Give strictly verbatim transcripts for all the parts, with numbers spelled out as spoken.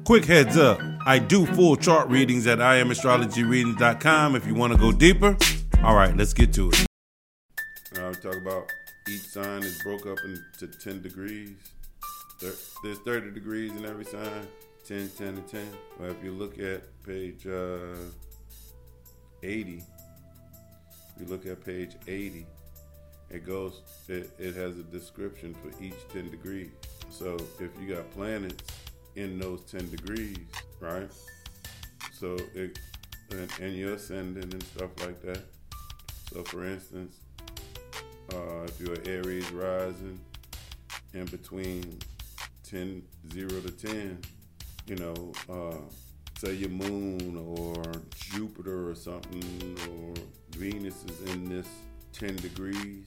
Quick heads up, I do full chart readings at I am astrology readings dot com if you want to go deeper. All right, let's get to it. Now we talk about each sign is broke up into ten degrees. There's thirty degrees in every sign, ten, ten, and ten. Well, if you look at page uh, eighty, if you look at page eighty, it goes, it, it has a description for each ten degrees. So if you got planets in those ten degrees, right? So it, and, and you're ascending and stuff like that. So for instance, uh, if you're Aries rising in between ten, zero to ten, you know, uh, say your moon or Jupiter or something, or Venus is in this ten degrees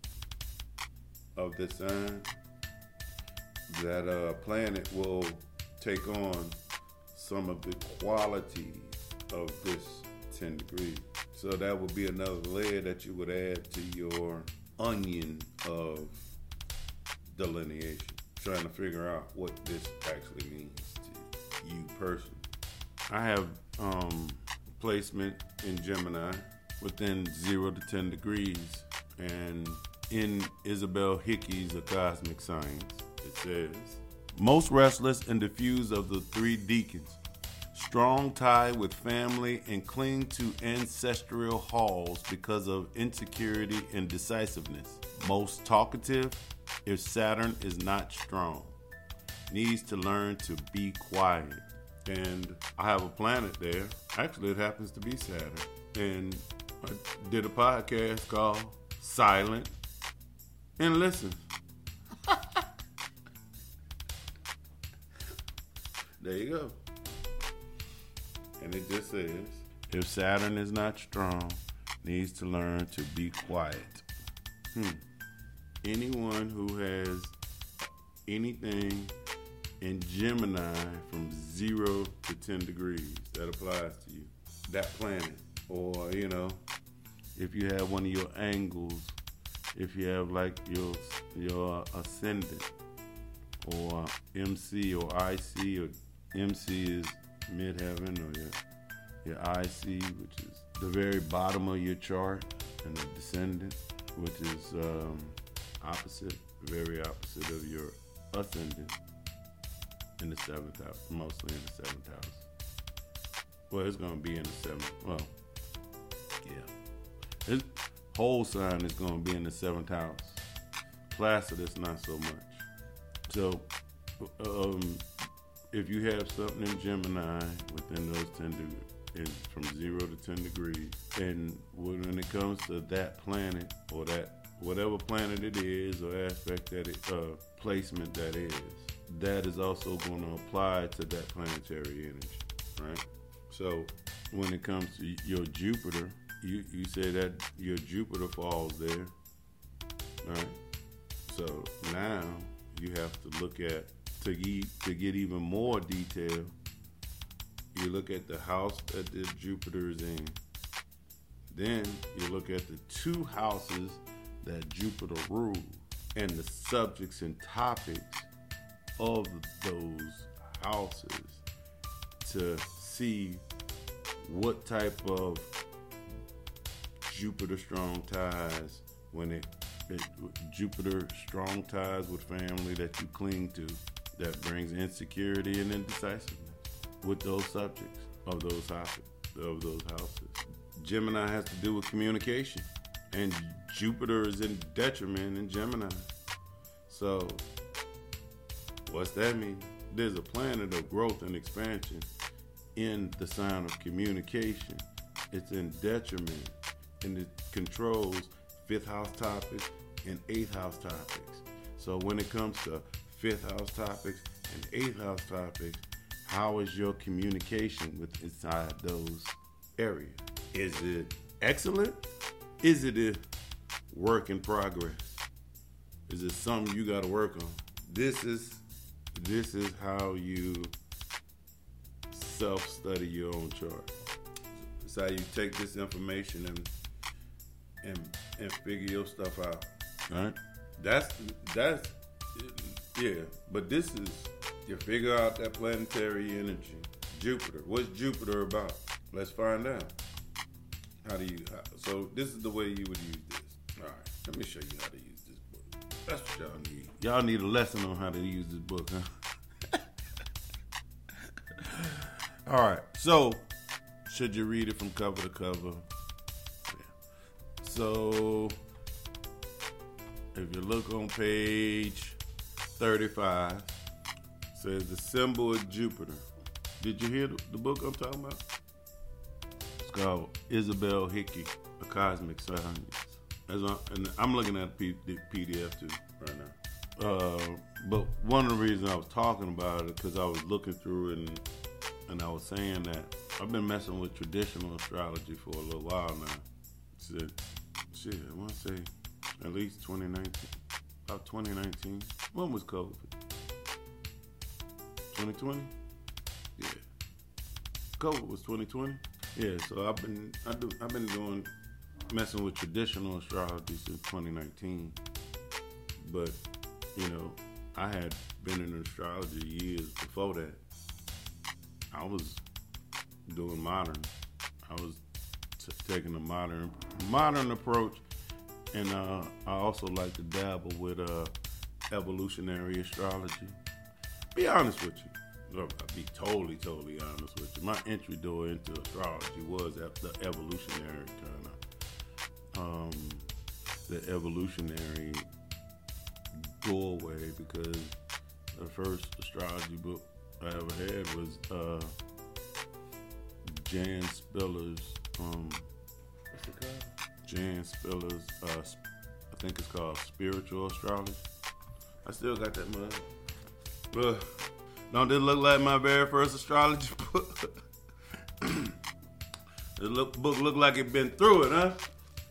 of the sign, that uh, planet will take on some of the qualities of this ten degrees. So that would be another layer that you would add to your onion of delineation, trying to figure out what this actually means to you personally. I have um, placement in Gemini within zero to ten degrees, and in Isabel Hickey's A Cosmic Science, it says, most restless and diffused of the three deacons, strong tie with family and cling to ancestral halls because of insecurity and decisiveness. Most talkative if Saturn is not strong. Needs to learn to be quiet. And I have a planet there. Actually, it happens to be Saturn. And I did a podcast called Silent and Listen. There you go. And it just says, if Saturn is not strong, needs to learn to be quiet. Hmm. Anyone who has anything in Gemini from zero to ten degrees, that applies to you. That planet. Or, you know, if you have one of your angles, if you have like your your ascendant, or M C or I C, or M C is midheaven, or your, your I C, which is the very bottom of your chart, and the descendant, which is um, opposite, very opposite of your ascendant in the seventh house, mostly in the seventh house. Well, it's going to be in the seventh, well, yeah. His whole sign is going to be in the seventh house. Placidus, not so much. So, um, if you have something in Gemini within those ten degrees, from zero to ten degrees, and when it comes to that planet, or that whatever planet it is, or aspect that it, uh, placement that is, that is also going to apply to that planetary energy, right? So when it comes to your Jupiter, you, you say that your Jupiter falls there, right? So now you have to look at, to get, to get even more detail, you look at the house that the Jupiter is in. Then you look at the two houses that Jupiter rules, and the subjects and topics of those houses, to see what type of Jupiter strong ties, when it, it Jupiter strong ties with family that you cling to, that brings insecurity and indecisiveness with those subjects of those houses, of those houses. Gemini has to do with communication, and Jupiter is in detriment in Gemini. So what's that mean? There's a planet of growth and expansion in the sign of communication. It's in detriment, and it controls fifth house topics and eighth house topics. So when it comes to fifth house topics and eighth house topics, how is your communication with inside those areas? Is it excellent? Is it a work in progress? Is it something you got to work on? This is this is how you self-study your own chart. It's how you take this information and and and figure your stuff out. All right? That's that's yeah. But this is You figure out that planetary energy. Jupiter. What's Jupiter about? Let's find out. How do you, how, so this is the way you would use this. All right, let me show you how to use this book. That's what y'all need. Y'all need a lesson on how to use this book, huh? All right, so should you read it from cover to cover? Yeah. So if you look on page thirty-five, it says the symbol of Jupiter. Did you hear the, the book I'm talking about? It's called Isabel Hickey, A Cosmic Science. As I, and I'm looking at the P D F too right now. Uh, but one of the reasons I was talking about it because I was looking through it and, and I was saying that I've been messing with traditional astrology for a little while now. So, shit, I want to say at least twenty nineteen, about twenty nineteen. When was COVID? twenty twenty? Yeah. COVID was twenty twenty? Yeah, so I've been I do I've been doing messing with traditional astrology since twenty nineteen. But, you know, I had been in astrology years before that. I was doing modern. I was t- taking a modern modern approach, and uh, I also like to dabble with uh, evolutionary astrology. Be honest with you. I'll be totally, totally honest with you. My entry door into astrology was at the evolutionary kind of, um, the evolutionary doorway, because the first astrology book I ever had was uh, Jan Spiller's, um, what's it called? Jan Spiller's, uh, I think it's called Spiritual Astrology. I still got that mug. Ugh. Don't this look like my very first astrology book? The look, book look like it been through it, huh?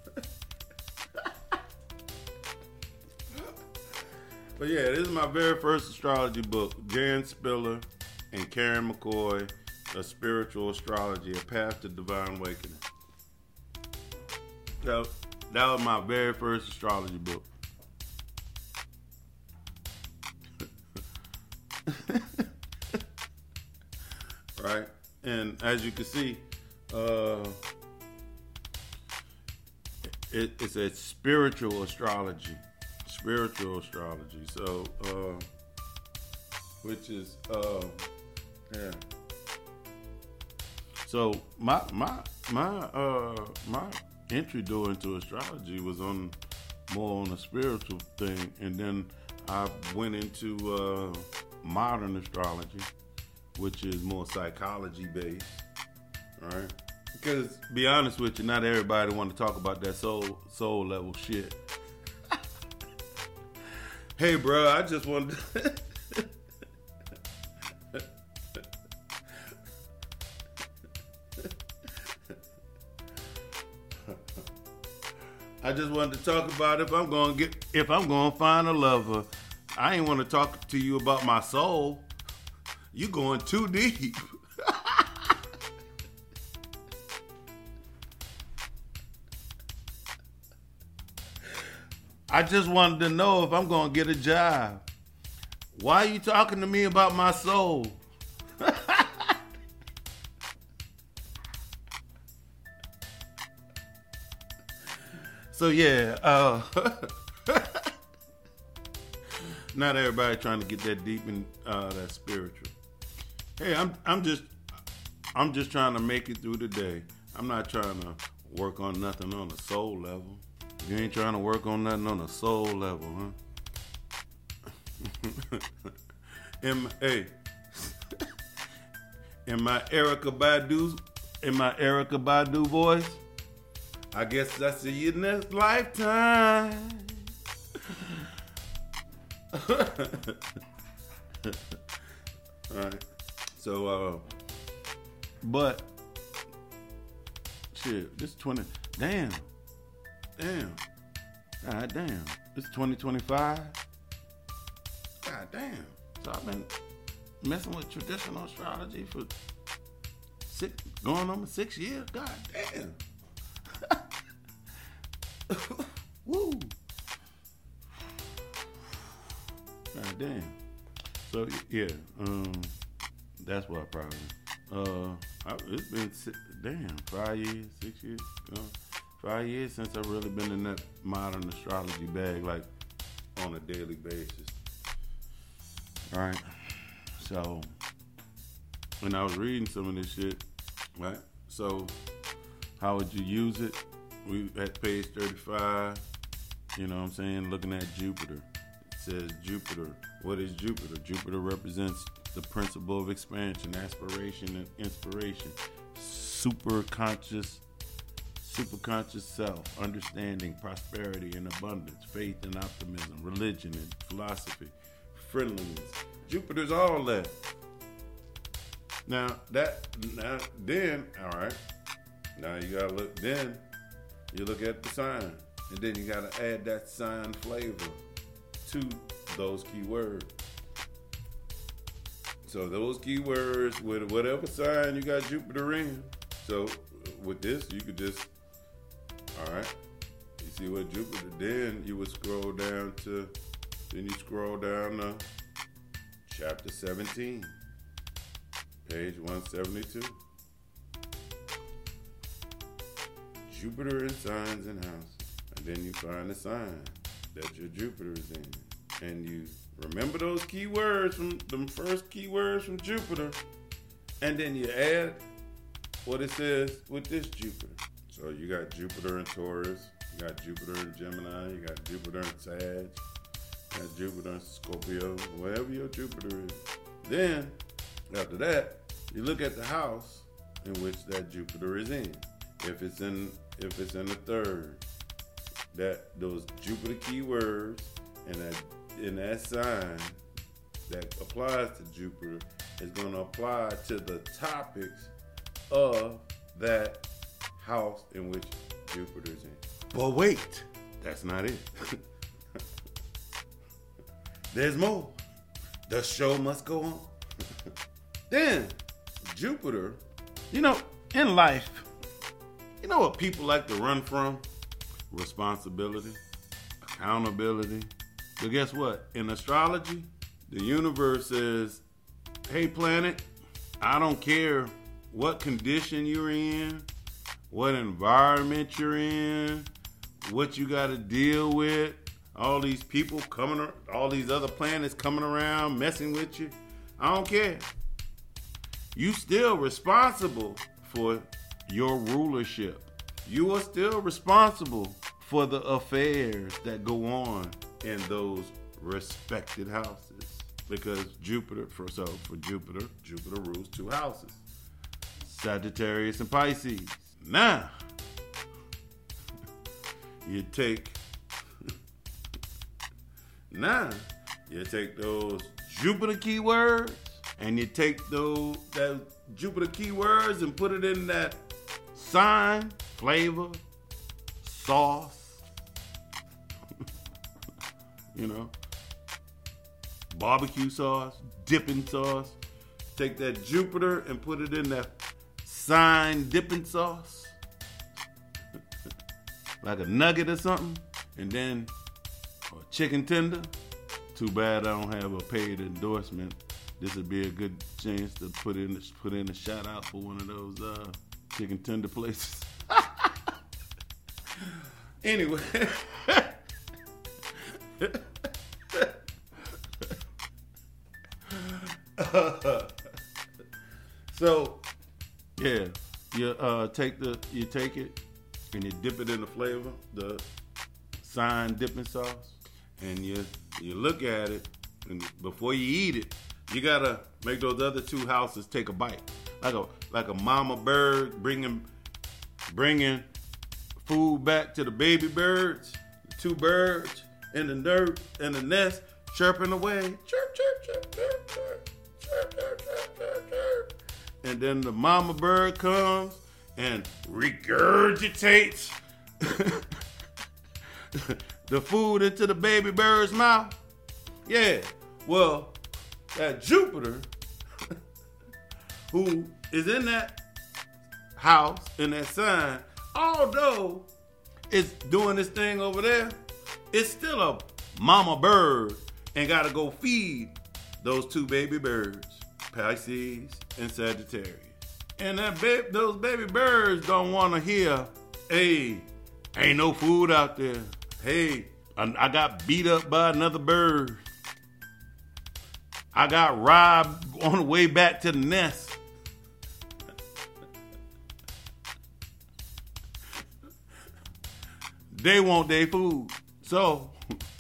But yeah, this is my very first astrology book. Jan Spiller and Karen McCoy, A Spiritual Astrology, A Path to Divine Awakening. So that was my very first astrology book. Right? And as you can see, uh, it, it's a spiritual astrology. Spiritual astrology. So, uh, which is, uh, yeah. So my my my uh my entry door into astrology was on more on a spiritual thing, and then I went into uh, modern astrology, which is more psychology based, right? Because, be honest with you, not everybody want to talk about that soul soul level shit. Hey, bro, I just wanted to I just wanted to talk about if I'm gonna get if I'm gonna find a lover. I ain't want to talk to you about my soul. You going too deep. I just wanted to know if I'm going to get a job. Why are you talking to me about my soul? So yeah, uh, not everybody trying to get that deep and uh, that spiritual. Hey, I'm I'm just I'm just trying to make it through the day. I'm not trying to work on nothing on a soul level. You ain't trying to work on nothing on a soul level, huh? in my, hey, in my Erykah Badu, in my Erykah Badu voice, I guess I see you next lifetime. All right. So, uh, but shit, this twenty. Damn. Damn. God damn. It's twenty twenty-five. God damn. So I've been messing with traditional astrology for six, going on six years. God damn. Woo. God damn. So yeah, um, that's what I probably. Uh, I, it's been damn five years, six years, you know, five years since I've really been in that modern astrology bag, like on a daily basis. All right. So when I was reading some of this shit, right? So how would you use it? We at page thirty-five. You know what I'm saying? Looking at Jupiter. It says Jupiter. What is Jupiter? Jupiter represents the principle of expansion, aspiration, and inspiration. Super conscious, super conscious self, understanding, prosperity and abundance, faith and optimism, religion and philosophy, friendliness. Jupiter's all that. Now that now then, all right. Now you gotta look. Then you look at the sign, and then you gotta add that sign flavor to those keywords. So those keywords with whatever sign you got Jupiter in. So with this, you could just, all right. You see what Jupiter? Then you would scroll down to, then you scroll down to chapter seventeen, page one seventy-two. Jupiter in signs and houses. And then you find the sign that your Jupiter is in. And you remember those keywords from them first keywords from Jupiter. And then you add what it says with this Jupiter. So you got Jupiter in Taurus, you got Jupiter in Gemini, you got Jupiter in Sag, you got Jupiter in Scorpio, wherever your Jupiter is. Then, after that, you look at the house in which that Jupiter is in. If it's in if it's in the third, that those Jupiter keywords and that in that sign that applies to Jupiter is going to apply to the topics of that house in which Jupiter's in. But wait, that's not it. There's more. The show must go on. Then Jupiter, you know, in life, you know what people like to run from? Responsibility, accountability. But guess what? In astrology, the universe says, hey planet, I don't care what condition you're in, what environment you're in, what you got to deal with, all these people coming, all these other planets coming around messing with you. I don't care. You still responsible for your rulership. You are still responsible for the affairs that go on in those respected houses. Because Jupiter, for so for Jupiter, Jupiter rules two houses. Sagittarius and Pisces. Now, you take now you take those Jupiter keywords and you take those that Jupiter keywords and put it in that sign, flavor, sauce, you know, barbecue sauce, dipping sauce. Take that Jupiter and put it in that sign dipping sauce, like a nugget or something, and then a chicken tender. Too bad I don't have a paid endorsement. This would be a good chance to put in put in a shout out for one of those uh, chicken tender places. Anyway. uh, so yeah, you uh, take the you take it and you dip it in the flavor, the sign dipping sauce, and you you look at it, and before you eat it, you gotta make those other two houses take a bite, like a like a mama bird bringing bringing food back to the baby birds, the two birds in the dirt in the nest chirping away, chirp chirp chirp chirp chirp chirp chirp chirp chirp chirp, and then the mama bird comes and regurgitates the food into the baby bird's mouth. Yeah, well, that Jupiter, who is in that house, in that sign, although it's doing this thing over there, it's still a mama bird and gotta go feed those two baby birds, Pisces and Sagittarius. And that ba- those baby birds don't want to hear, hey, ain't no food out there. Hey, I, I got beat up by another bird. I got robbed on the way back to the nest. They want their food. So,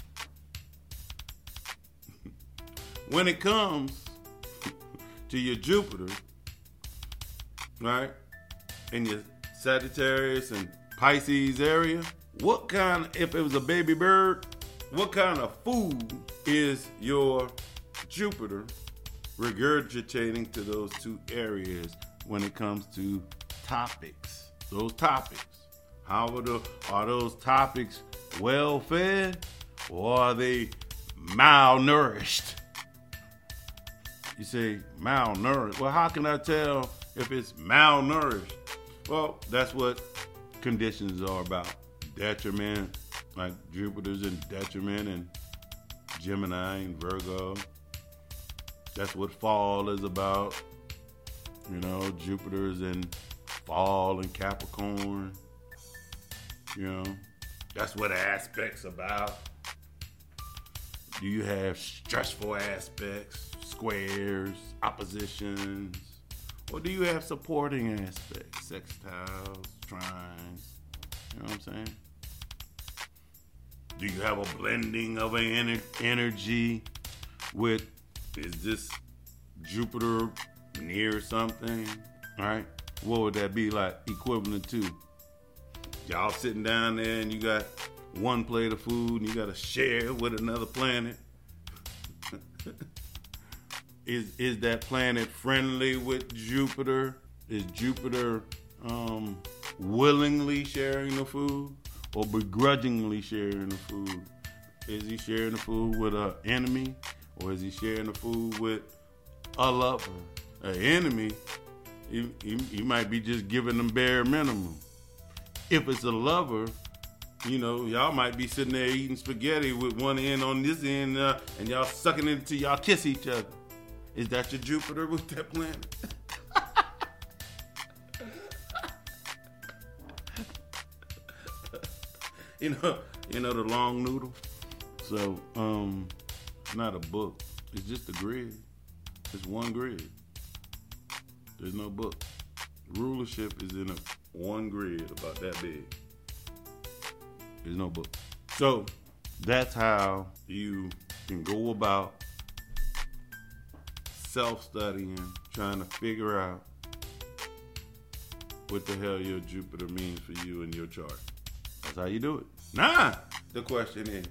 when it comes to your Jupiter, right, in your Sagittarius and Pisces area, what kind, if it was a baby bird, what kind of food is your Jupiter regurgitating to those two areas when it comes to topics? Those topics. How are, the, are those topics well fed or are they malnourished? You say malnourished. Well, how can I tell if it's malnourished? Well, that's what conditions are about. Detriment, like Jupiter's in detriment and Gemini and Virgo. That's what fall is about. You know, Jupiter's in fall and Capricorn. You know, that's what aspects about. Do you have stressful aspects, squares, oppositions? Or do you have supporting aspects, sextiles, trines? You know what I'm saying? Do you have a blending of an ener- energy with, is this Jupiter near something? All right? What would that be like equivalent to? Y'all sitting down there and you got one plate of food and you got to share with another planet. is is that planet friendly with Jupiter? Is Jupiter um, willingly sharing the food or begrudgingly sharing the food? Is he sharing the food with an enemy or is he sharing the food with a lover? An enemy, he, he, he might be just giving them bare minimum. If it's a lover, you know, y'all might be sitting there eating spaghetti with one end on this end uh, and y'all sucking it until y'all kiss each other. Is that your Jupiter with that planet? you know, you know the long noodle? So, um, it's not a book. It's just a grid. It's one grid. There's no book. Rulership is in a one grid about that big. There's no book. So that's how you can go about self-studying, trying to figure out what the hell your Jupiter means for you in your chart. That's how you do it. Now, the question is,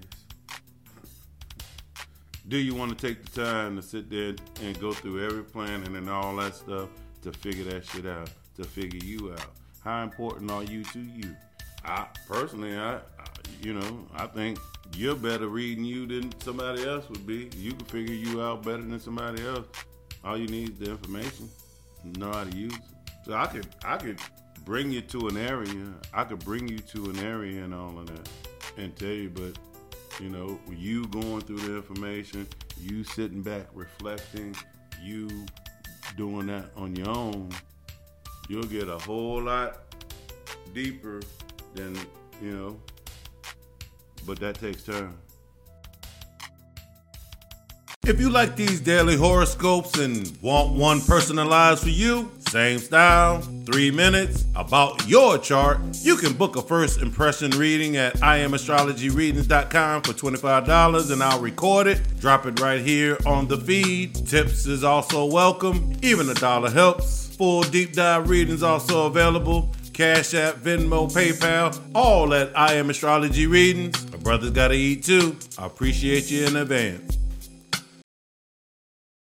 do you want to take the time to sit there and go through every planet and all that stuff to figure that shit out, to figure you out? How important are you to you? I personally, I, I, you know, I think you're better reading you than somebody else would be. You can figure you out better than somebody else. All you need is the information, know how to use it. So I could, I could bring you to an area. I could bring you to an area and all of that, and tell you. But you know, you going through the information, you sitting back reflecting, you doing that on your own, you'll get a whole lot deeper than, you know, but that takes time. If you like these daily horoscopes and want one personalized for you, same style, three minutes, about your chart, you can book a first impression reading at I am astrology readings dot com for twenty-five dollars and I'll record it, drop it right here on the feed. Tips is also welcome, even a dollar helps. Full deep dive readings also available. Cash App, Venmo, PayPal, all at I Am Astrology Readings. My brother's gotta eat too. I appreciate you in advance.